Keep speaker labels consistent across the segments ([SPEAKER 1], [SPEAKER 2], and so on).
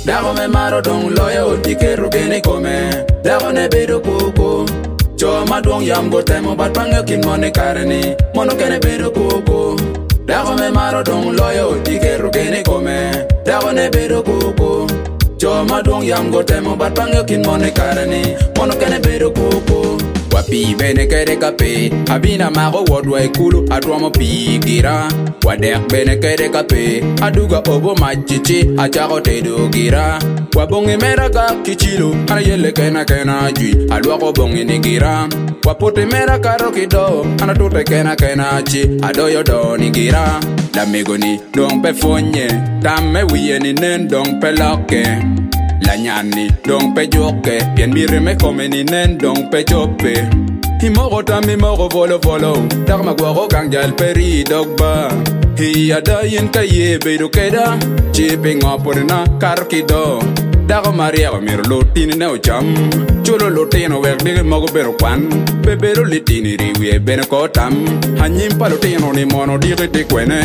[SPEAKER 1] Dago me maro dong loyo dikero gene kome. Dago ne bedo koko. Cho madong yam go temo bat pangyo kin mone karani. Mono kene bedo koko. Dago me maro dong loyo dikero gene kome. Dago ne bedo koko. Cho madong yam go temo bat pangyo kin mone karani. Mono kene bedo koko. Wapi bene kere kape. Abina mago wodwa ikulu adwamo pigira. Wadek bene kere kape. Aduga obo machichi achako tedo gira. Wabongi meraka kichilo ana yele kena kena jui. Alwako bongi nigira. Wapote meraka rokido ana tote kena kena chi. Adoyo do nigira. Lamigoni dong pe fonye. Tame wiye ni nen dong pe loke. La nyani dong pe joke. Pien mire me come ni nen dong pe chope. Himoro tami moro volo volo. Dagma guaro gangjal peri dogba. Hiya dayin kaye bedo keda. Chipping up on na karkido. Dago maria mir lotini ne ocham. Chulo lotino wek dige mogo bero kwan. Bebero litini riwie bene kotam. Hanyim palotino ni mono dire te kwene.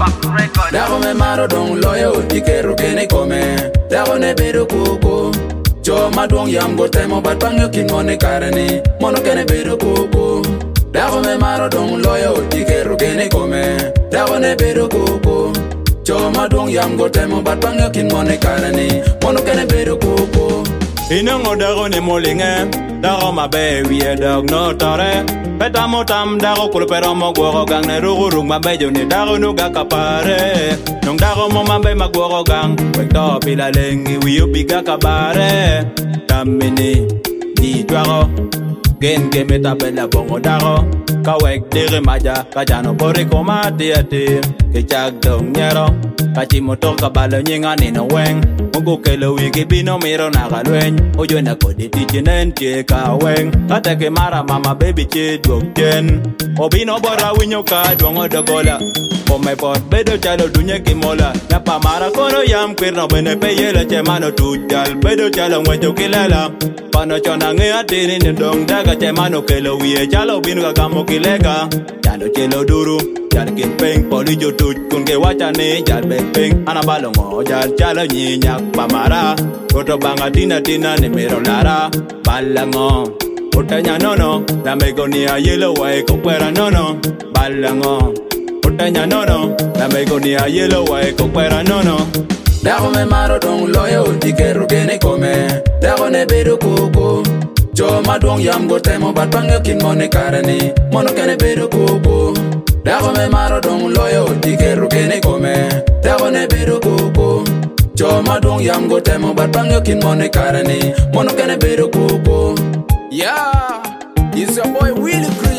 [SPEAKER 1] Dago me maro dong loyo dikero gene kome. Dago ne bedo koko. Cho madong yam go temo bat pangyo kin mone karani. Mono kene bedo koko. Dago me maro dong loyo dikero gene kome. Dago ne bedo koko. Cho madong yam go temo bat pangyo kin mone karani. Mono kene bedo koko.
[SPEAKER 2] Inongo dago ne molinge. Dago mabe wiye dog no tore. Peta motam dago kulpero mogworo gang ne rugurung mabejo ni dago nuga kapare. Nong dago mo mabe magworo gang. Wekto pila lengi wiyo biga kabare. Tamini di dwago. Gen gemeta bela bongo dago. Kawek dire maja kajano pori komati ati. Kichak dong nyero. Kachimoto kabalo nyinga nino weng. Mungu kelo wiki bino miro nagalweny. Ojo na kodi tichinen chika weng. Kateke mara mama baby chi dwok jen. Obino bora winyo ka dwongo dogola. Ome pot bedo chalo dunye kimola. Napa mara kono yam kwirno bene peyele che mano tujal. Bedo chalo mwecho kilela. Pano chona nge atini nindong daga che mano kelo wiye chalo binu kakamo kilega. Chalo chelo duru. Jal kin peng poli jo tuj kun ke wacha ni jal bek peng anabalo ngo jal chalo nyinya pamara koto banga tina tina ni mero lara balango utanya nono la mego ni a yellow way kokwera nono balango utanya nono la mego ni a yellow way kokwera nono.
[SPEAKER 1] Dago me maro dong loyo dikero gene kome. Dago ne bedo koko. Cho madong yam go temo bat pangyo kin mone karani. Mono kene bedo koko. Dago me maro dong loyo dikero gene kome. Dago ne bedo koko. Cho madong yam go temo bat pangyo kin mone karani. Mono kene bedo koko. Yeah, it's your boy Willie.